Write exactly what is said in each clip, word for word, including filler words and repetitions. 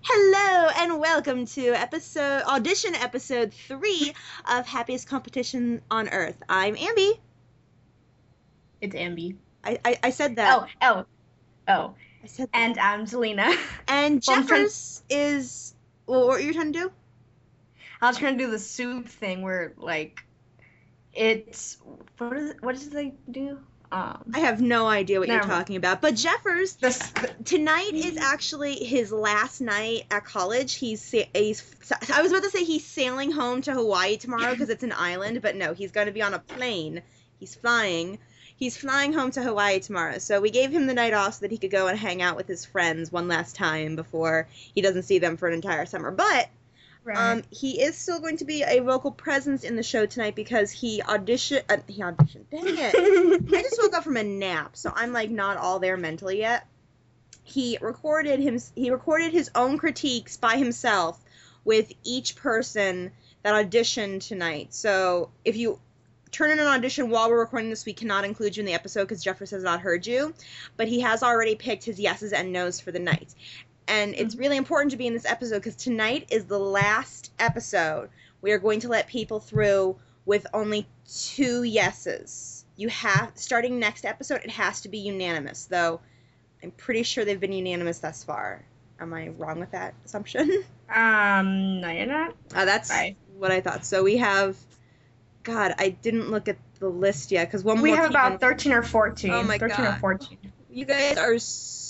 Hello and welcome to episode audition episode three of Happiest Competition on Earth. I'm Ambi. It's Ambi. I, I, I said that. Oh, oh, oh. I said that. And I'm Zelina. And Well, I'm trying- Jeffers is. Well, what were you trying to do? I was trying to do the soup thing where, like, it's what is it, what does they do? Um, I have no idea what you're Never mind. talking about. But Jeffers, this, tonight is actually his last night at college. He's, sa- he's I was about to say he's sailing home to Hawaii tomorrow because it's an island, but no, he's going to be on a plane. He's flying. He's flying home to Hawaii tomorrow. So we gave him the night off so that he could go and hang out with his friends one last time before he doesn't see them for an entire summer. But right. um, he is still going to be a vocal presence in the show tonight because he auditioned. Uh, he auditioned. Dang it. I just woke up from a nap, so I'm like not all there mentally yet. He recorded him. He recorded his own critiques by himself with each person that auditioned tonight. So if you turn in an audition while we're recording this, we cannot include you in the episode because Jeffers has not heard you. But he has already picked his yeses and nos for the night. And it's really important to be in this episode because tonight is the last episode. We are going to let people through with only two yeses. You have, starting next episode, it has to be unanimous, though I'm pretty sure they've been unanimous thus far. Am I wrong with that assumption? Um, no, you're not. Uh, that's Right. what I thought. So we have, God, I didn't look at the list yet because one We more have team- about thirteen or fourteen. Oh my thirteen God. or fourteen. You guys are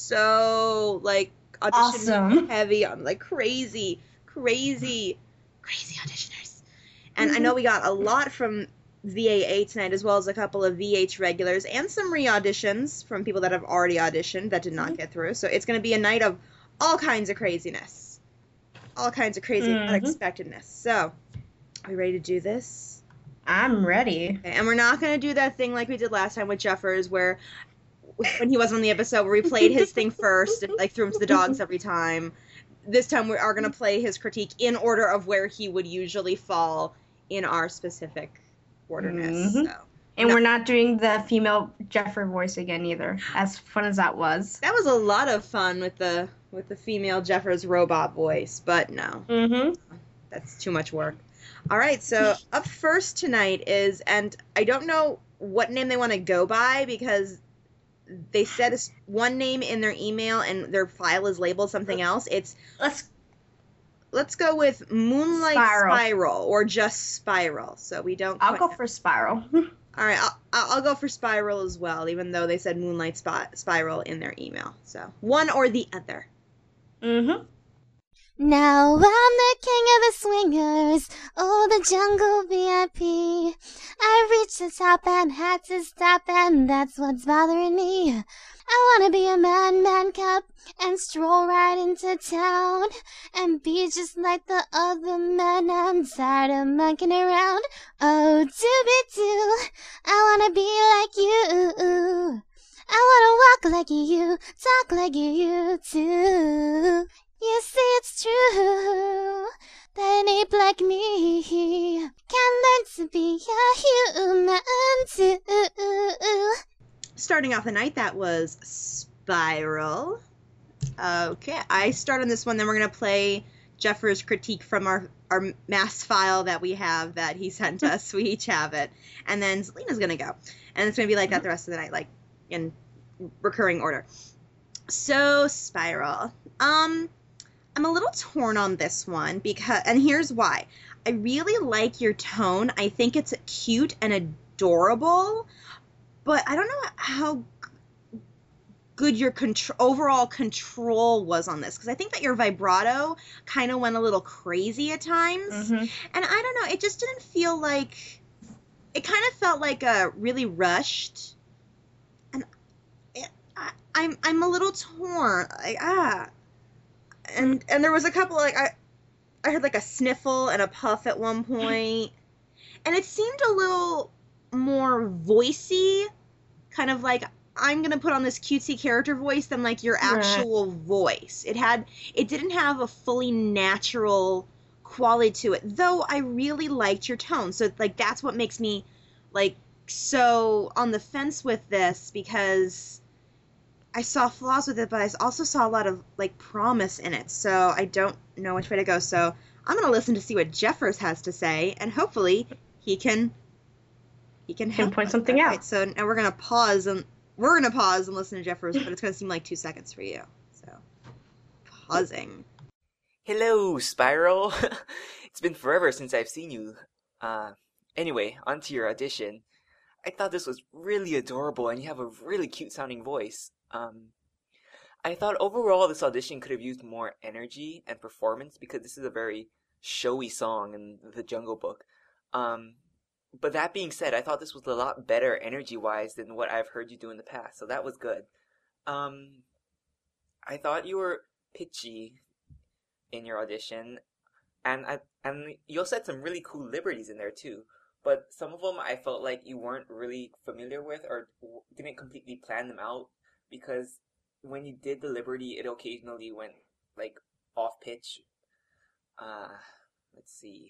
so, like, audition Awesome. heavy on, like, crazy, crazy, crazy auditioners. And I know we got a lot from V A A tonight, as well as a couple of V H regulars and some re-auditions from people that have already auditioned that did not get through. So it's going to be a night of all kinds of craziness. All kinds of crazy Mhm. unexpectedness. So, are we ready to do this? I'm ready. Okay, and we're not going to do that thing like we did last time with Jeffers, where when he wasn't on the episode, where we played his thing first and like threw him to the dogs every time. This time we are going to play his critique in order of where he would usually fall in our specific orderness. Mhm. So And No. we're not doing the female Jeffrey voice again either, as fun as that was. that was a lot of fun with the with the female Jeffers robot voice, but no, Mm-hmm. that's too much work. All right, so up first tonight is, and I don't know what name they want to go by because they said it's one name in their email and their file is labeled something else. It's Let's let's go with Moonlight Spiral. Spiral, or just Spiral, so we don't. I'll quite go know. for Spiral. All right, I'll, I'll I'll go for Spiral as well, even though they said Moonlight Spot Spiral in their email. So one or the other. Mm-hmm. Now I'm the king of the swingers, oh the jungle V I P. I reached the top and had to stop, and that's what's bothering me. I wanna be a man, man cub, and stroll right into town, and be just like the other men. I'm tired of monkeying around. Oh, doobie-doo, I wanna be like you. I wanna walk like you, talk like you too. You see it's true that an ape like me can learn to be a human too. Starting off the night, that was Spiral. Okay, I start on this one, then we're going to play Jeffers' critique from our, our mass file that we have that he sent us. We each have it. And then Zelina's going to go. And it's going to be like that the rest of the night, like in recurring order. So, Spiral. Um, I'm a little torn on this one because, and here's why. I really like your tone. I think it's cute and adorable, but I don't know how g- good your contr- overall control was on this, because I think that your vibrato kind of went a little crazy at times, Mm-hmm. and I don't know, it just didn't feel like, it kind of felt like a really rushed, and it, I, I'm I'm a little torn, like, ah, and and there was a couple, like, I I heard like a sniffle and a puff at one point, and it seemed a little more voicey, kind of like, I'm gonna put on this cutesy character voice than like your Right. actual voice. It had, it didn't have a fully natural quality to it, though I really liked your tone. So like that's what makes me like so on the fence with this, because I saw flaws with it, but I also saw a lot of like promise in it. So I don't know which way to go. So I'm gonna listen to see what Jeffers has to say, and hopefully he can he can help Can point us. something Okay, out. so now we're gonna pause and we're gonna pause and listen to Jeffers, but it's gonna seem like two seconds for you. So pausing. Hello, Spiral. It's been forever since I've seen you. Uh, anyway, on to your audition. I thought this was really adorable, and you have a really cute sounding voice. Um, I thought overall this audition could have used more energy and performance because this is a very showy song in the Jungle Book. Um, but that being said, I thought this was a lot better energy-wise than what I've heard you do in the past, so that was good. Um, I thought you were pitchy in your audition, and I, and you also had some really cool liberties in there too. But some of them I felt like you weren't really familiar with or didn't completely plan them out, because when you did the liberty, it occasionally went like off pitch. Uh, let's see.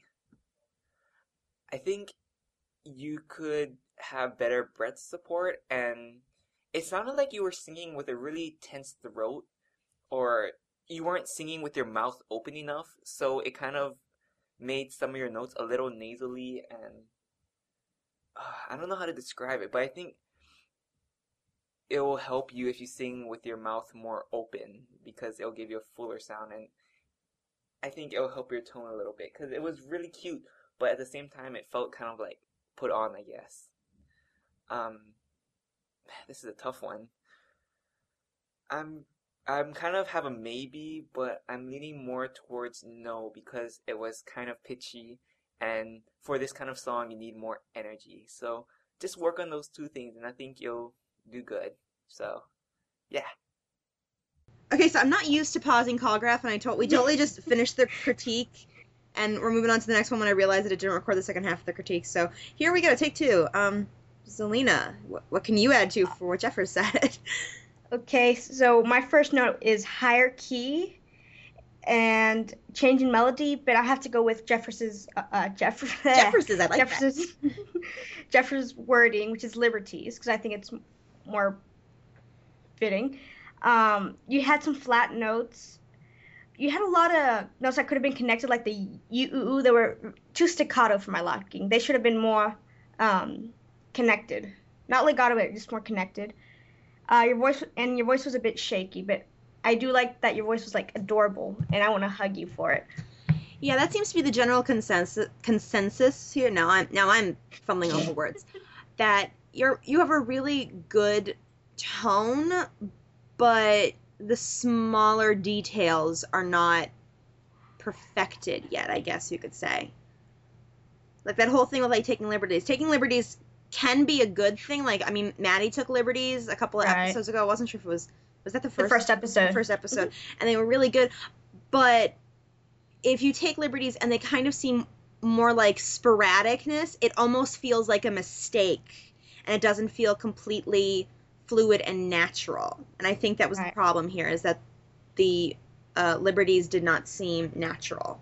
I think you could have better breath support, and it sounded like you were singing with a really tense throat, or you weren't singing with your mouth open enough, so it kind of made some of your notes a little nasally, and uh, I don't know how to describe it, but I think it will help you if you sing with your mouth more open, because it'll give you a fuller sound, and I think it'll help your tone a little bit, because it was really cute, but at the same time it felt kind of like put on, I guess. Um, this is a tough one. I'm I'm kind of have a maybe, but I'm leaning more towards no, because it was kind of pitchy, and for this kind of song you need more energy. So just work on those two things, and I think you'll do good. So yeah. Okay, so I'm not used to pausing Callgraph, and I told we totally just finished the critique, and we're moving on to the next one when I realized that it didn't record the second half of the critique. So here we go, take two. Um, Zelina, what, what can you add to for what Jeffers said? Okay, so my first note is higher key and change in melody, but I have to go with Jeffers's uh, uh Jeff- Jeffers's, I like Jeffers's Jeffers's wording, which is liberties, because I think it's more fitting. Um, you had some flat notes. You had a lot of notes that could have been connected, like the you ooh, they were too staccato for my liking. They should have been more um, connected, not legato, but just more connected. Uh, your voice and your voice was a bit shaky, but I do like that your voice was like adorable, and I want to hug you for it. Yeah, that seems to be the general consensus consensus here. Now I'm now I'm fumbling over words. That you're you have a really good tone, but the smaller details are not perfected yet, I guess you could say. Like that whole thing with like taking liberties. Taking liberties can be a good thing. Like, I mean, Maddie took liberties a couple of Right. episodes ago. I wasn't sure if it was was that the first The first episode. the first episode, and they were really good. But if you take liberties and they kind of seem more like sporadicness, it almost feels like a mistake, and it doesn't feel completely fluid and natural. And I think that was Right. the problem here, is that the uh, liberties did not seem natural.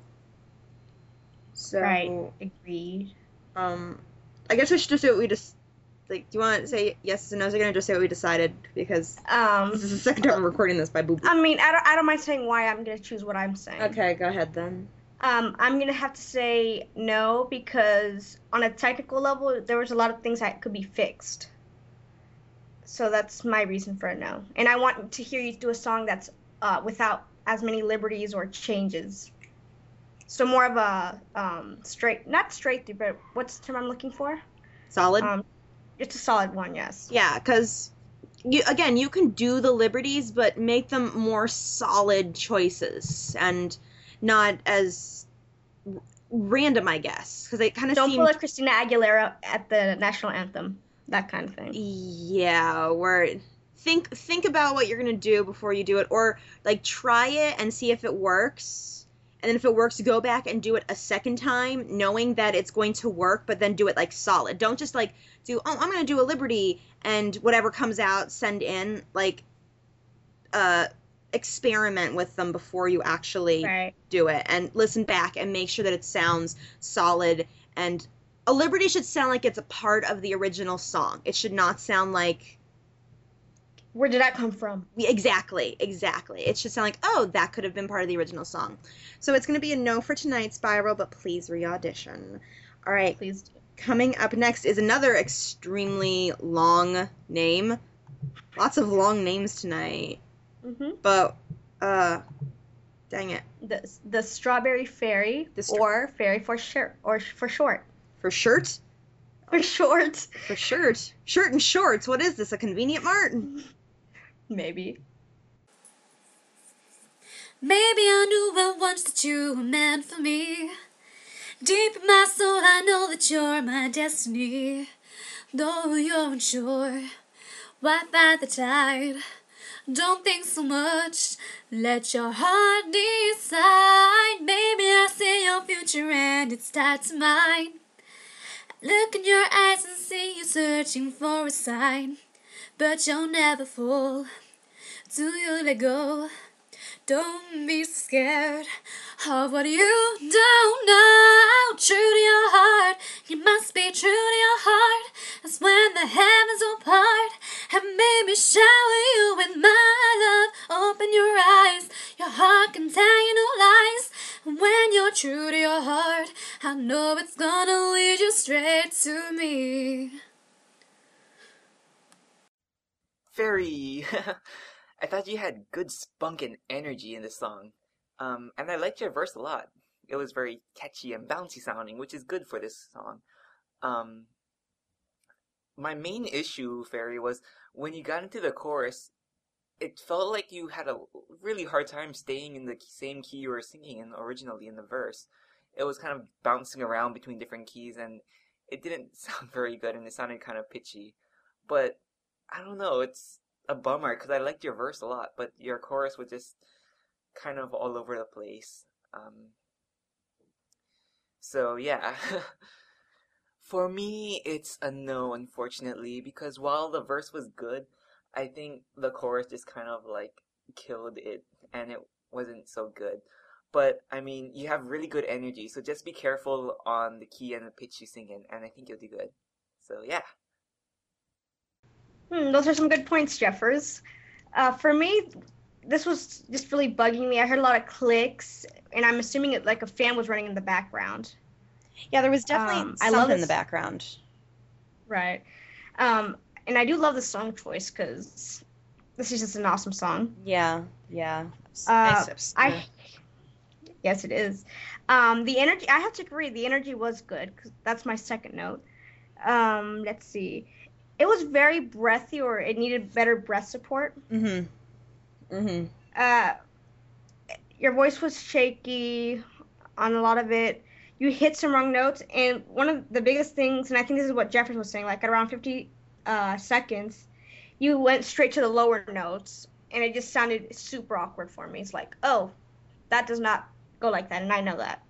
So, Right. Agreed. um, I guess we should just say what we just, like, do you want to say yes or no? Are going to just say what we decided? Because Um, this is the second time I'm recording this by Boo Boo. I mean, I don't, I don't mind saying why. I'm gonna choose what I'm saying. Okay, go ahead then. Um, I'm gonna have to say no, because on a technical level, there was a lot of things that could be fixed. So that's my reason for a no. And I want to hear you do a song that's uh, without as many liberties or changes. So more of a um, straight, not straight through, but what's the term I'm looking for? Solid? Um, it's a solid one, yes. Yeah, because, you, again, you can do the liberties, but make them more solid choices, and not as r- random, I guess. Because they kind of Don't seem... pull a Christina Aguilera at the national anthem, that kind of thing. Yeah, where think think about what you're gonna do before you do it, or like try it and see if it works, and then if it works, go back and do it a second time, knowing that it's going to work, but then do it like solid. Don't just like do, oh, I'm gonna do a liberty, and whatever comes out, send in. Like, uh, experiment with them before you actually Right. do it, and listen back and make sure that it sounds solid. And a liberty should sound like it's a part of the original song. It should not sound like Where did that come from? We, exactly, exactly. It should sound like, oh, that could have been part of the original song. So it's going to be a no for tonight, Spiral, but please re-audition. All right. Please do. Coming up next is another extremely long name. Lots of long names tonight. Mm-hmm. But, uh, dang it. The the Strawberry Fairy, The stra- or Fairy for short, or for short. For shirt? For short. For shirt. Shirt and shorts. What is this, a convenient mart? Maybe. Maybe I knew at once that you were meant for me. Deep in my soul, I know that you're my destiny. Though you're unsure, why fight the tide? Don't think so much, let your heart decide. Maybe I see your future and it's tied to mine. Look in your eyes and see you searching for a sign. But you'll never fall, till you let go. Don't be scared of what you don't know. True to your heart, you must be true to your heart. That's when the heavens will part and maybe shower you with my love. Open your eyes, your heart can tell you no lies. When you're true to your heart, I know it's gonna lead you straight to me. Fairy! I thought you had good spunk and energy in this song. Um, and I liked your verse a lot. It was very catchy and bouncy sounding, which is good for this song. Um, my main issue, Fairy, was when you got into the chorus, it felt like you had a really hard time staying in the same key you were singing in originally in the verse. It was kind of bouncing around between different keys, and it didn't sound very good, and it sounded kind of pitchy. But I don't know, it's a bummer because I liked your verse a lot, but your chorus was just kind of all over the place. Um, so yeah, for me it's a no, unfortunately, because while the verse was good, I think the chorus just kind of like killed it, and it wasn't so good. But I mean, you have really good energy, so just be careful on the key and the pitch you sing in, and I think you'll do good. So yeah. Hmm, those are some good points, Jeffers. Uh, for me, this was just really bugging me. I heard a lot of clicks, and I'm assuming it like a fan was running in the background. Yeah, there was definitely Um, I something love in the this- background. Right. Um, and I do love the song choice because this is just an awesome song. Yeah, yeah. Uh, Nice. I yes, it is. Um, the energy. I have to agree. The energy was good. 'Cause that's my second note. Um, let's see. It was very breathy, or it needed better breath support. Mm-hmm. Mm-hmm. Uh, your voice was shaky on a lot of it. You hit some wrong notes, and one of the biggest things, and I think this is what Jefferson was saying, like at around fifty uh, seconds, you went straight to the lower notes, and it just sounded super awkward for me. It's like, oh, that does not go like that, and I know that.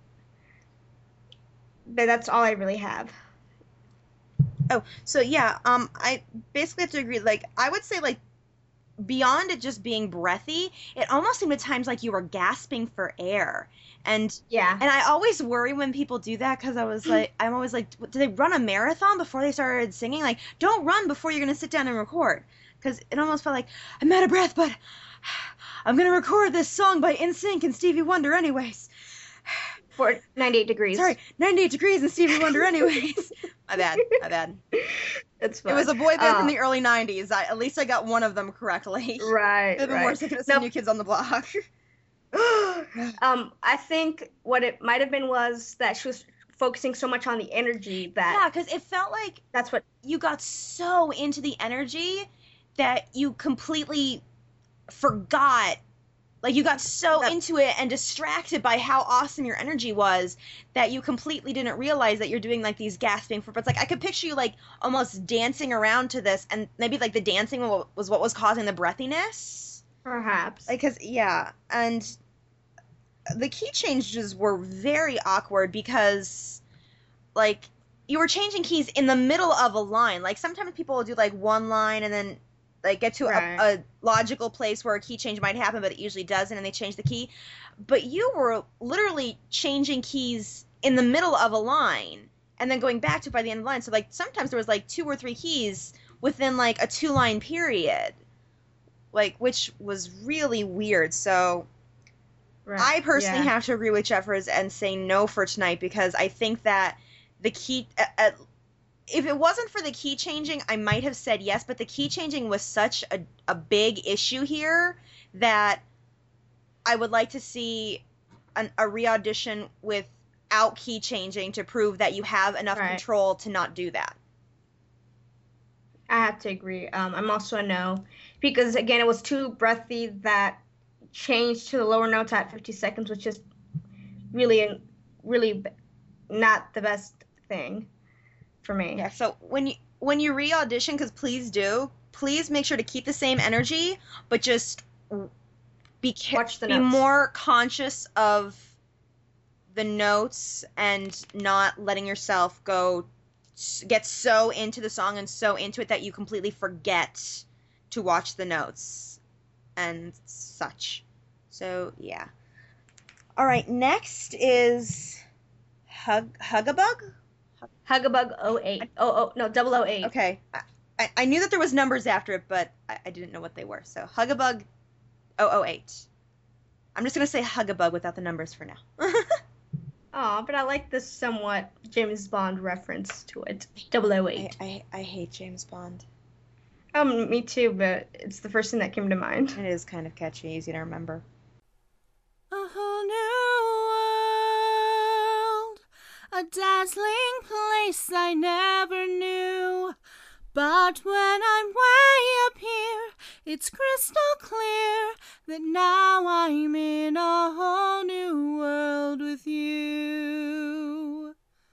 But that's all I really have. Oh, so yeah, um, I basically have to agree. Like, I would say, like, beyond it just being breathy, it almost seemed at times like you were gasping for air. And Yeah. and I always worry when people do that because I was like, I'm always like, did they run a marathon before they started singing? Like, don't run before you're gonna sit down and record, because it almost felt like I'm out of breath, but I'm gonna record this song by N Sync and Stevie Wonder anyways. For ninety-eight degrees. Sorry, ninety-eight degrees and Stevie Wonder anyways. My bad, my bad. It's It fun. was a boy band from Um, the early nineties. I, at least I got one of them correctly. Right, I've been right. more sick of some Nope. New Kids on the Block. um, I think what it might have been was that she was focusing so much on the energy that Yeah, because it felt like that's what. you got so into the energy that you completely forgot. Like, you got so That- into it and distracted by how awesome your energy was that you completely didn't realize that you're doing, like, these gasping for breath. Like, I could picture you, like, almost dancing around to this, and maybe, like, the dancing wa- was what was causing the breathiness. Perhaps. Like, cause, yeah, and the key changes were very awkward because, like, you were changing keys in the middle of a line. Like, sometimes people will do, like, one line and then, like, get to Right. a, a logical place where a key change might happen, but it usually doesn't, and they change the key. But you were literally changing keys in the middle of a line and then going back to it by the end of the line. So, like, sometimes there was, like, two or three keys within, like, a two-line period. like which was really weird. So Right. I personally yeah. have to agree with Jeffers and say no for tonight because I think that the key, uh, uh, if it wasn't for the key changing, I might have said yes, but the key changing was such a, a big issue here that I would like to see an, a re-audition without key changing to prove that you have enough Right. control to not do that. I have to agree. Um, I'm also a no because again, it was too breathy. That changed to the lower notes at fifty seconds, which is really, really b- not the best thing for me. Yeah, so when you when you re-audition, because please do, please make sure to keep the same energy, but just be ca- Watch the be notes. more conscious of the notes and not letting yourself go get so into the song and so into it that you completely forget to watch the notes and such. So yeah. All right, next is Hug Hugabug. Hugabug oh eight. Oh, oh, no, double oh eight. Okay, I, I, I knew that there was numbers after it, but I, I didn't know what they were. So Hugabug oh oh eight. I'm just gonna say Hugabug without the numbers for now. Aw, but I like this somewhat James Bond reference to it. double oh I, eight. I I hate James Bond. Um, me too, but it's the first thing that came to mind. It is kind of catchy, easy to remember. A whole new world, a dazzling place I never knew. But when I'm way up here, it's crystal clear that now I'm in a whole new world with you.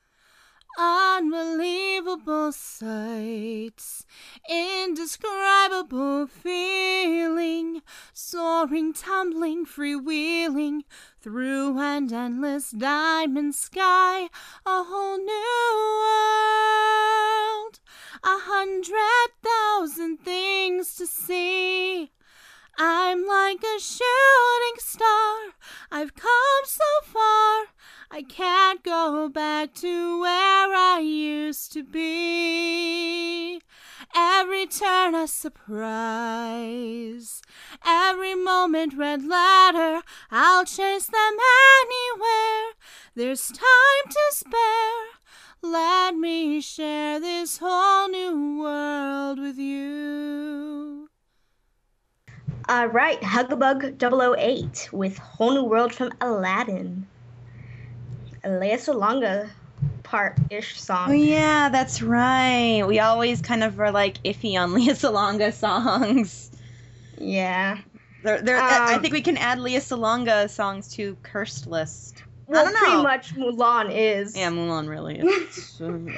Unbelievable sights, indescribable feeling, soaring, tumbling, freewheeling through an endless diamond sky, a whole new world, a hundred thousand things to see. I'm like a shooting star, I've come so far, I can't go back to where I used to be. Every turn a surprise, every moment red letter, I'll chase them anywhere. There's time to spare, let me share this whole new world with you. All right, Hugabug double oh eight with Whole New World from Aladdin. A Lea Salonga part-ish song. Oh yeah, that's right. We always kind of are like iffy on Lea Salonga songs. Yeah. There, there. I Um, think we can add Lea Salonga songs to cursed list. Well, I don't pretty know. much Mulan is. Yeah, Mulan really is.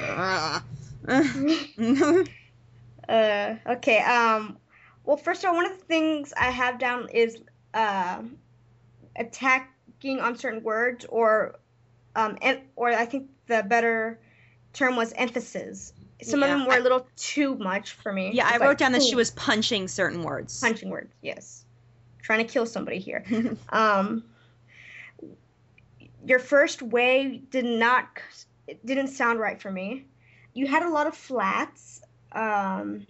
Uh, okay. Um. Well, first of all, one of the things I have down is uh, attacking on certain words, or um, and or I think the better term was emphasis. Some Yeah, of them were I- a little too much for me. Yeah, I It's wrote like, down that she ooh, was punching certain words. punching words. Yes, trying to kill somebody here. um, your first way did not. It didn't sound right for me. You had a lot of flats. Um,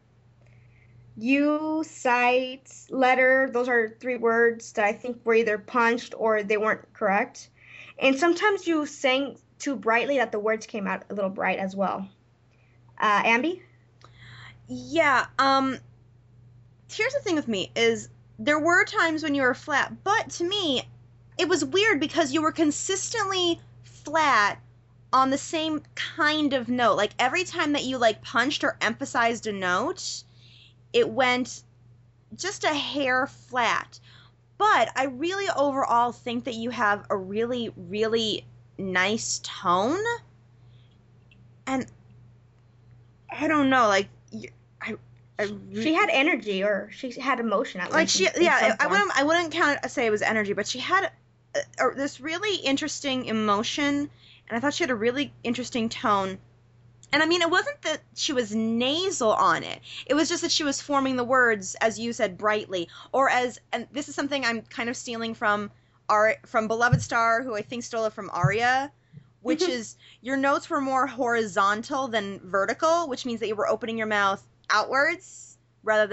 you, sight, letter, those are three words that I think were either punched or they weren't correct. And sometimes you sang too brightly that the words came out a little bright as well. Uh, Ambi? Yeah, um here's the thing with me is there were times when you were flat, but to me it was weird because you were consistently flat on the same kind of note. Like every time that you like punched or emphasized a note, it went just a hair flat. But I really overall think that you have a really, really nice tone. And I don't know, like, you- I, I re- She had energy, or she had emotion at like least. she, in- in yeah, some I, I form. wouldn't, I wouldn't count say it was energy, but she had a, a, this really interesting emotion, and I thought she had a really interesting tone. And I mean, it wasn't that she was nasal on it. It was just that she was forming the words, as you said, brightly, or as, and this is something I'm kind of stealing from our from Beloved Star, who I think stole it from Aria, which is your notes were more horizontal than vertical, which means that you were opening your mouth outwards rather than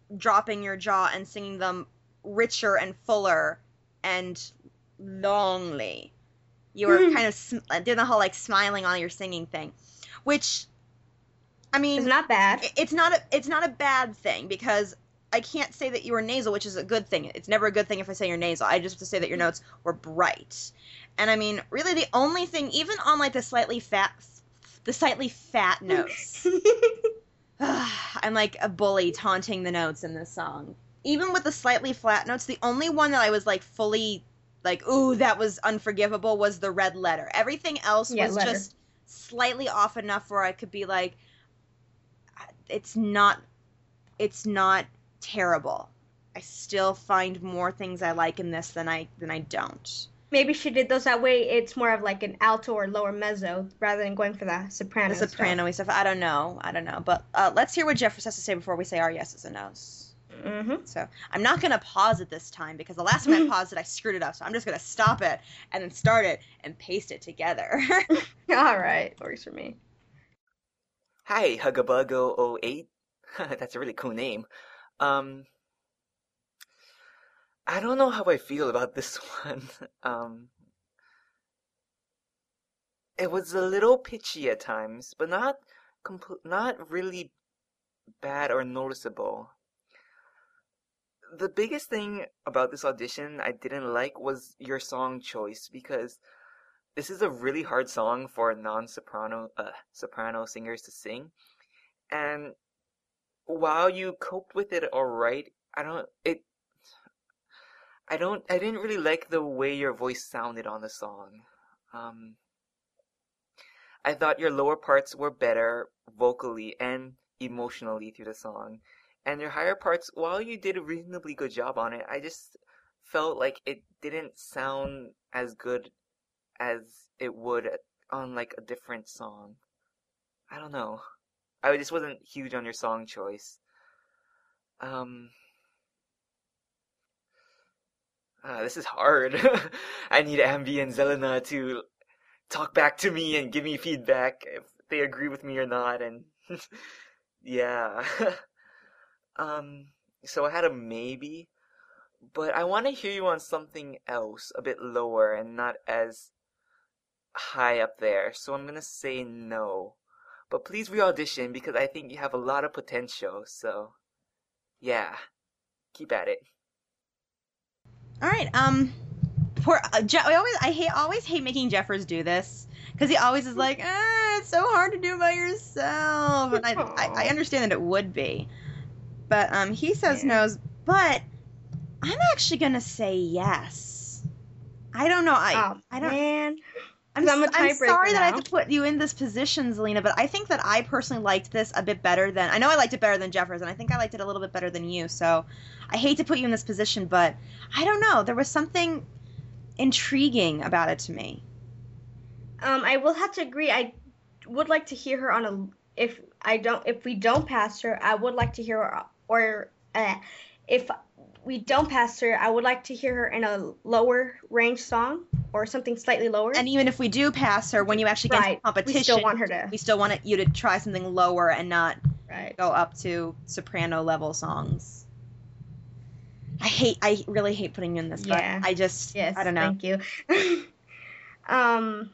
dropping your jaw and singing them richer and fuller and longly. You were kind of sm- doing the whole like smiling while you're singing thing, which, I mean, It's not bad. it- it's not a it's not a bad thing because I can't say that you were nasal, which is a good thing. It's never a good thing if I say you're nasal. I just have to say that your notes were bright. And I mean, really, the only thing, even on like the slightly fat, the slightly fat notes, I'm like a bully taunting the notes in this song. Even with the slightly flat notes, the only one that I was like fully like, ooh, that was unforgivable was the red letter. Everything else Yeah, was letter. just slightly off enough where I could be like, it's not, it's not terrible. I still find more things I like in this than I than I don't. Maybe she did those that way. It's more of like an alto or lower mezzo rather than going for the soprano. The soprano-y stuff. I don't know. I don't know. But uh, let's hear what Jeffers has to say before we say our yeses and nos. Mm-hmm. So I'm not going to pause it this time because the last time I paused it, I screwed it up. So I'm just going to stop it and then start it and paste it together. All right, works for me. Hi, Hugabug oh oh eight. That's a really cool name. Um, I don't know how I feel about this one. Um, it was a little pitchy at times, but not compl- not really bad or noticeable. The biggest thing about this audition I didn't like was your song choice because this is a really hard song for non-soprano uh, soprano singers to sing, and while you coped with it all right, I don't it I don't I didn't really like the way your voice sounded on the song. Um, I thought your lower parts were better vocally and emotionally through the song. And your higher parts, while you did a reasonably good job on it, I just felt like it didn't sound as good as it would on like a different song. I don't know. I just wasn't huge on your song choice. Um, uh, this is hard. I need Ambi and Zelena to talk back to me and give me feedback if they agree with me or not. And yeah. um, so I had a maybe, but I want to hear you on something else a bit lower and not as high up there. So I'm gonna say no. But please re-audition because I think you have a lot of potential. So yeah, keep at it. All right. Um, poor. Uh, Je- I always, I hate, always hate making Jeffers do this because he always is like, ah, it's so hard to do by yourself. And I, I, I understand that it would be, but um, he says Yeah. no's. But I'm actually gonna say yes. I don't know. I, Oh, I don't. man. I'm, I'm a s- I'm tiebreaker sorry that I have now. to put you in this position, Zelena, but I think that I personally liked this a bit better than, I know I liked it better than Jeffers, and I think I liked it a little bit better than you, so I hate to put you in this position, but I don't know, there was something intriguing about it to me. Um, I will have to agree. I would like to hear her on a. If I don't, if we don't pass her, I would like to hear her. Or uh, if we don't pass her, I would like to hear her in a lower range song or something slightly lower. And even if we do pass her, when you actually get into Right, competition, we still want her to. we still want you to try something lower and not Right. go up to soprano level songs. I hate, I really hate putting you in this, Yeah. but I just, Yes. I don't know. Thank you. um,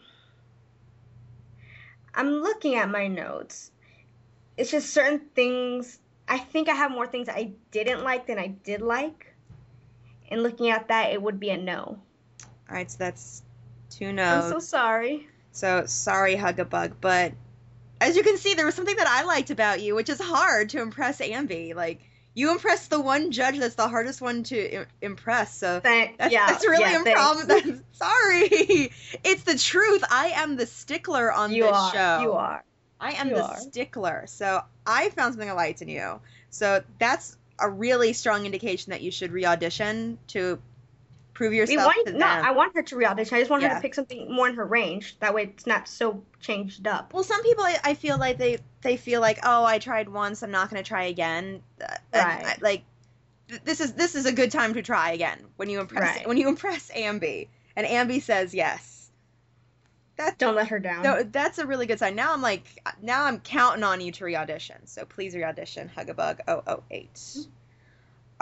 I'm looking at my notes. It's just certain things. I think I have more things I didn't like than I did like. And looking at that, it would be a no. All right, so that's two I'm no's. so sorry. So sorry, Hugabug, but as you can see, there was something that I liked about you, which is hard to impress Ambi. Like, you impressed the one judge that's the hardest one to I- impress. So Thank, that's, yeah, that's really yeah, a thanks. problem. That's, sorry, it's the truth. I am the stickler on You this are. show. You are. I am You the are. stickler. So I found something I liked in you. So that's a really strong indication that you should re-audition to prove We yourself want, to no, them. I want her to re-audition. I just want her Yeah. to pick something more in her range. That way it's not so changed up. Well, some people, I, I feel like they, they feel like, oh, I tried once, I'm not going to try again. Uh, and Right. I- like, th- this is this is a good time to try again when you impress Right. when you impress Ambi, and Ambi says yes. That's Don't let her down. no, that's a really good sign. Now I'm like, now I'm counting on you to re-audition. So please re-audition, Hugabug oh oh eight.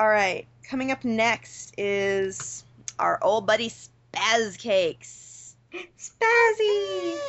All right, coming up next is our old buddy Spaz Cakes. Spazzy!